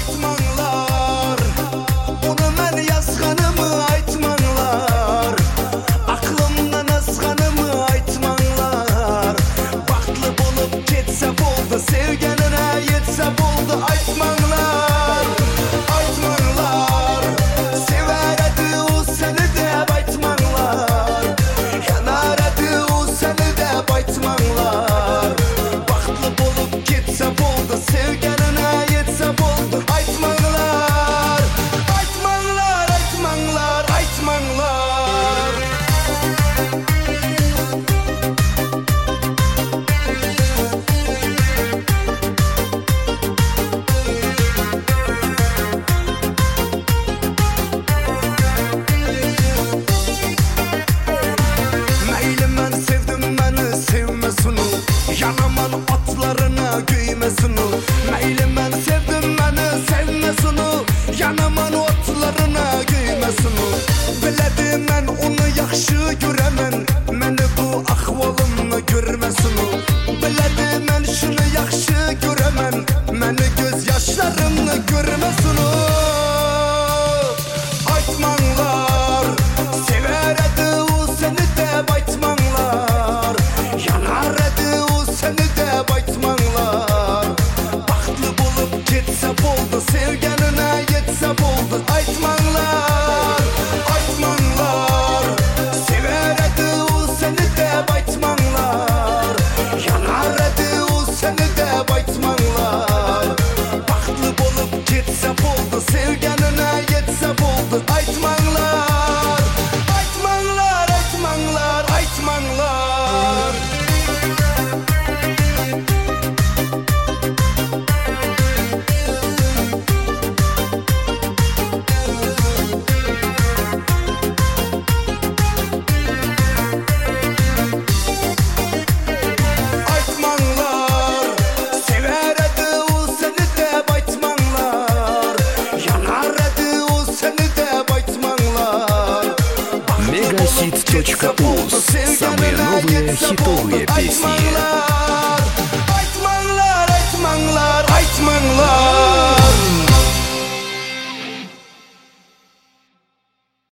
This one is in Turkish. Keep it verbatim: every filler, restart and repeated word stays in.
aytmanglar. Bunu men yazganımı aytmanglar. Aklımdan azganımı aytmanglar. Baxtlı bolup ketse boldu, sevgenine yetse boldu aytmanglar. Aytmanglar, sever edi o seni dep aytmanglar. Yanar edi o seni dep aytmanglar. Baxtlı bolup ketse boldu, sevgenine yetse boldu aytmanglar. Aytmanglar, aytmanglar, aytmanglar. Meyli men sevdim beni sevmesin o. Yanaman atlarına güymesin o. Meyli men sevdim beni sevmesin o. Yanaman atlarına güymesin o. Biledim ben onu yaxşı göremen. Meni bu ahvalımla görmesin o. Biledim ben şunu yaxşı göremen. Meni göz yaşlarımla görmesin o. Aytmanglar, sever edi o seni dep aytmanglar. Yanar edi o seni dep aytmanglar. Baxtlı bolup ketse boldu, sevgenine yetse boldu aytmanglar. Aytmanglar, sever edi o seni dep aytmanglar. Yanar edi o seni dep aytmanglar. Baxtlı bolup ketse boldu, sevgenine yetse boldu aytmanglar. Aytmanglar, aytmanglar, aytmanglar. Aytmanglar, sever edi o seni dep aytmanglar. Yanar edi o seni dep aytmanglar. Мегахит точка уз. Самые новые хитовые песни.